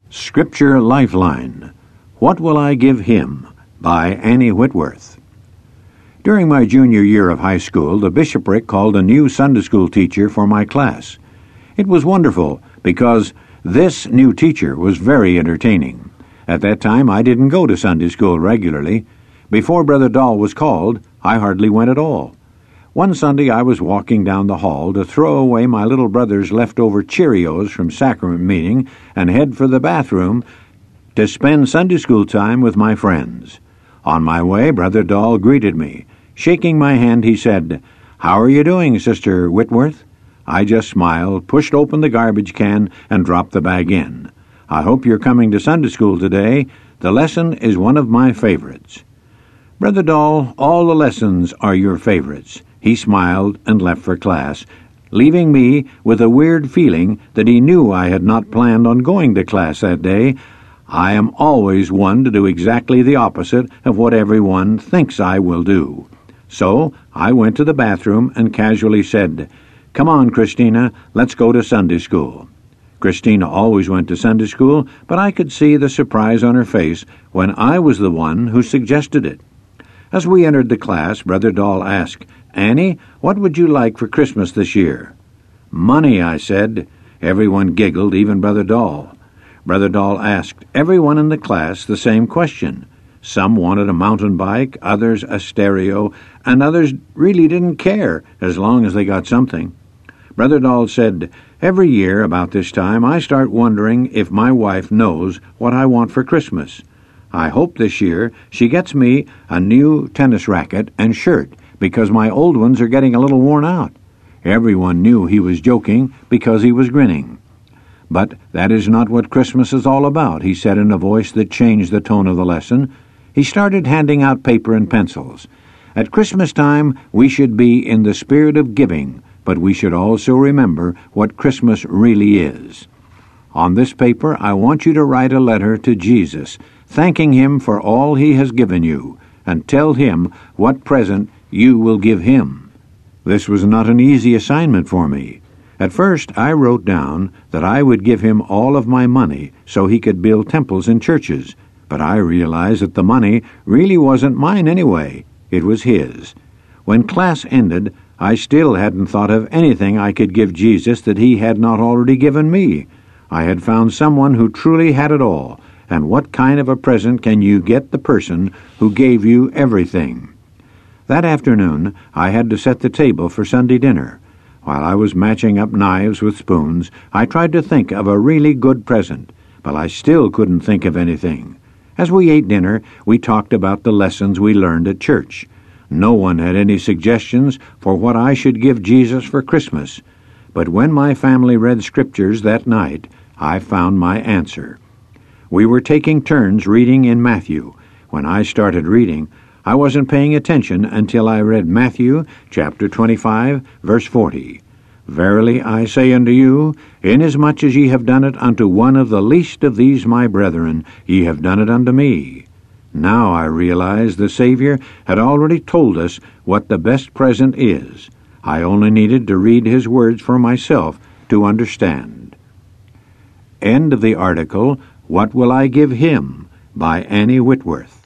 Scripture Lifeline. What Will I Give Him? By Annie Whitworth. During my junior year of high school, the bishopric called a new Sunday school teacher for my class. It was wonderful because this new teacher was very entertaining. At that time, I didn't go to Sunday school regularly. Before Brother Dahl was called, I hardly went at all. One Sunday I was walking down the hall to throw away my little brother's leftover Cheerios from sacrament meeting and head for the bathroom to spend Sunday school time with my friends. On my way, Brother Dahl greeted me. Shaking my hand, he said, "How are you doing, Sister Whitworth?" I just smiled, pushed open the garbage can, and dropped the bag in. "I hope you're coming to Sunday school today. The lesson is one of my favorites." Brother Dahl, all the lessons are your favorites. He smiled and left for class, leaving me with a weird feeling that he knew I had not planned on going to class that day. I am always one to do exactly the opposite of what everyone thinks I will do. So I went to the bathroom and casually said, "Come on, Christina, let's go to Sunday school." Christina always went to Sunday school, but I could see the surprise on her face when I was the one who suggested it. As we entered the class, Brother Dahl asked, "Annie, what would you like for Christmas this year?" "Money," I said. Everyone giggled, even Brother Dahl. Brother Dahl asked everyone in the class the same question. Some wanted a mountain bike, others a stereo, and others really didn't care as long as they got something. Brother Dahl said, "Every year about this time I start wondering if my wife knows what I want for Christmas. I hope this year she gets me a new tennis racket and shirt because my old ones are getting a little worn out." Everyone knew he was joking because he was grinning. "But that is not what Christmas is all about," he said in a voice that changed the tone of the lesson. He started handing out paper and pencils. "At Christmas time, we should be in the spirit of giving, but we should also remember what Christmas really is. On this paper, I want you to write a letter to Jesus, thanking him for all he has given you, and tell him what present you will give him." This was not an easy assignment for me. At first, I wrote down that I would give him all of my money so he could build temples and churches, but I realized that the money really wasn't mine anyway. It was his. When class ended, I still hadn't thought of anything I could give Jesus that he had not already given me. I had found someone who truly had it all, and what kind of a present can you get the person who gave you everything? That afternoon, I had to set the table for Sunday dinner. While I was matching up knives with spoons, I tried to think of a really good present, but I still couldn't think of anything. As we ate dinner, we talked about the lessons we learned at church. No one had any suggestions for what I should give Jesus for Christmas, but when my family read scriptures that night, I found my answer. We were taking turns reading in Matthew. When I started reading, I wasn't paying attention until I read Matthew chapter 25, verse 40. "Verily I say unto you, inasmuch as ye have done it unto one of the least of these my brethren, ye have done it unto me." Now I realized the Savior had already told us what the best present is. I only needed to read his words for myself to understand. End of the article, What Will I Give Him? By Annie Whitworth.